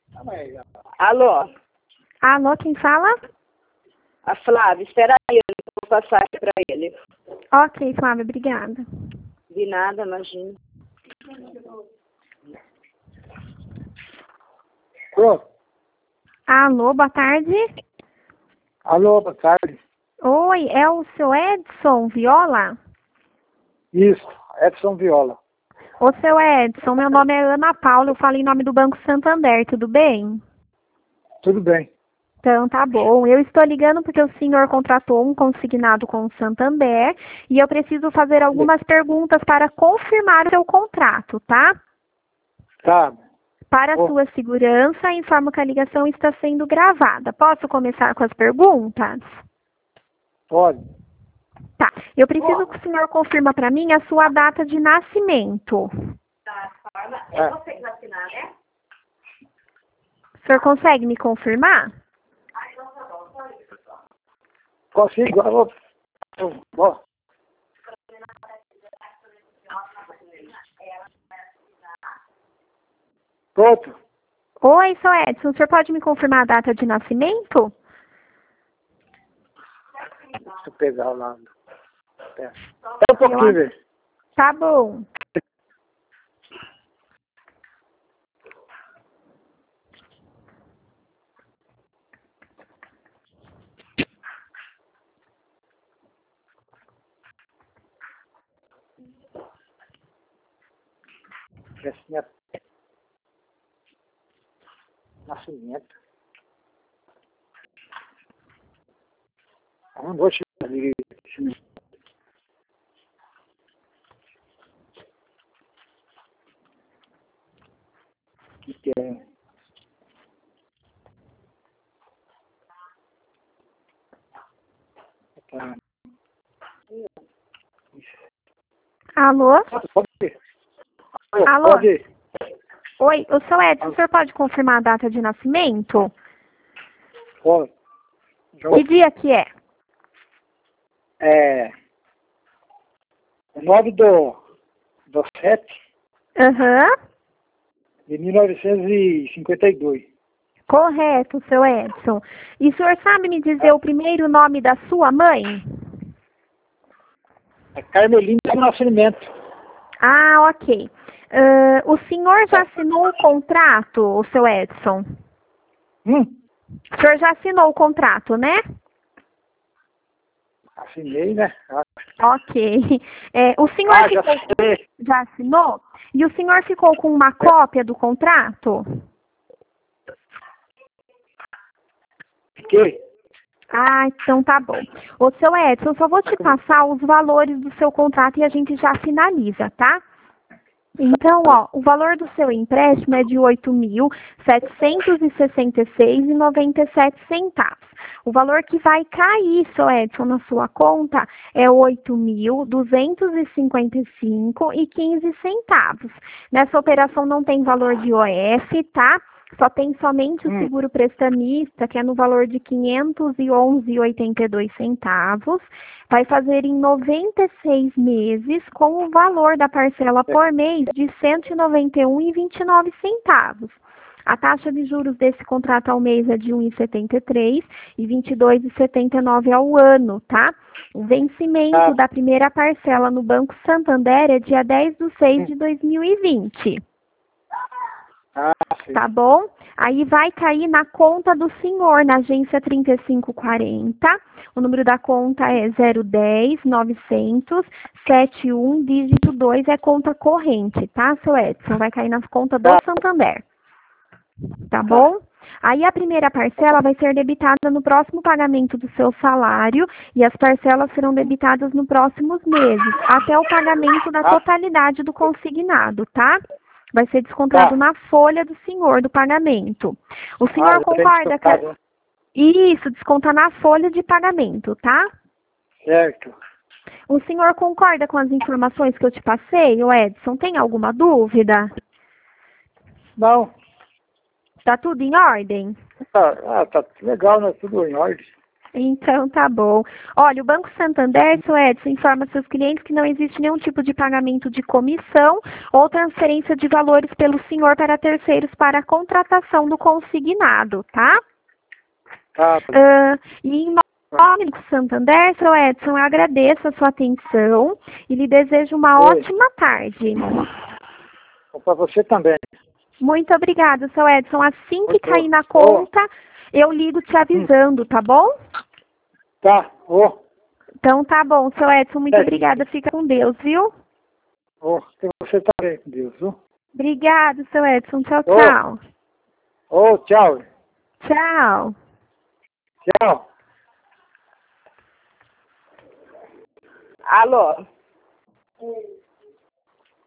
Alô? Alô, quem fala? A Flávia, espera aí, eu vou passar aqui pra ele. Ok, Flávia, obrigada. De nada, imagina. Pronto. Alô, boa tarde. Alô, boa tarde. Oi, é o seu Edson Viola? Isso, Edson Viola. Ô, seu Edson, meu nome é Ana Paula, eu falo em nome do Banco Santander, tudo bem? Tudo bem. Então, tá bom. Eu estou ligando porque o senhor contratou um consignado com o Santander e eu preciso fazer algumas perguntas para confirmar o seu contrato, tá? Tá. Para a sua segurança, informo que a ligação está sendo gravada. Posso começar com as perguntas? Pode. Tá. Eu preciso que o senhor confirma para mim a sua data de nascimento. É você que vai assinar, né? O senhor consegue me confirmar? Consigo. Bom. Pronto. Oi, seu Edson, o senhor pode me confirmar a data de nascimento? Deixa eu pegar lá. É um pouquinho, velho. Tá bom. Nascimento. Eu não vou te ali. Que é? Tá. Alô? Pode ir. Alô? Pode ir. Oi, o seu Edson, o senhor pode confirmar a data de nascimento? Pode. Que dia que é? É 9/7 Aham. de 1952. Correto, seu Edson. E o senhor sabe me dizer o primeiro nome da sua mãe? É Carmelina do Nascimento. Ah, ok. O senhor já assinou o contrato, o seu Edson? O senhor já assinou o contrato, né? Assinei, né? Ok. O senhor já assinou? E o senhor ficou com uma cópia do contrato? Fiquei. Ah, então tá bom. Ô, seu Edson, só vou te passar os valores do seu contrato e a gente já finaliza, tá? Então, ó, o valor do seu empréstimo é de R$ 8.766,97. O valor que vai cair, seu Edson, na sua conta é R$ 8.255,15. Nessa operação não tem valor de IOF, tá? Só tem somente o seguro prestamista, que é no valor de R$ 511,82. Vai fazer em 96 meses, com o valor da parcela por mês de R$ 191,29. A taxa de juros desse contrato ao mês é de 1,73 e 22,79 ao ano, tá? O vencimento da primeira parcela no Banco Santander é dia 10/6/2020. Tá bom? Aí vai cair na conta do senhor, na agência 3540. O número da conta é 010-900-71, dígito 2, é conta corrente, tá, seu Edson? Vai cair na conta do Santander. Tá bom? Aí a primeira parcela vai ser debitada no próximo pagamento do seu salário e as parcelas serão debitadas nos próximos meses, até o pagamento da totalidade do consignado, tá? Vai ser descontado na folha do senhor do pagamento. O senhor concorda que... Isso, desconta na folha de pagamento, tá? Certo. O senhor concorda com as informações que eu te passei, o Edson? Tem alguma dúvida? Não. Tá tudo em ordem? Tá legal, né? Tudo em ordem. Então, tá bom. Olha, o Banco Santander, seu Edson, informa seus clientes que não existe nenhum tipo de pagamento de comissão ou transferência de valores pelo senhor para terceiros para a contratação do consignado, tá? Tá. E em nome do Santander, seu Edson, eu agradeço a sua atenção e lhe desejo uma ótima tarde. Para você também. Muito obrigada, seu Edson. Assim que cair na conta, eu ligo te avisando, tá bom? Tá. Então tá bom, seu Edson. Muito obrigada. Fica com Deus, viu? Que você também, com Deus, viu? Obrigada, seu Edson. Tchau, tchau. Tchau. Tchau. Tchau. Alô?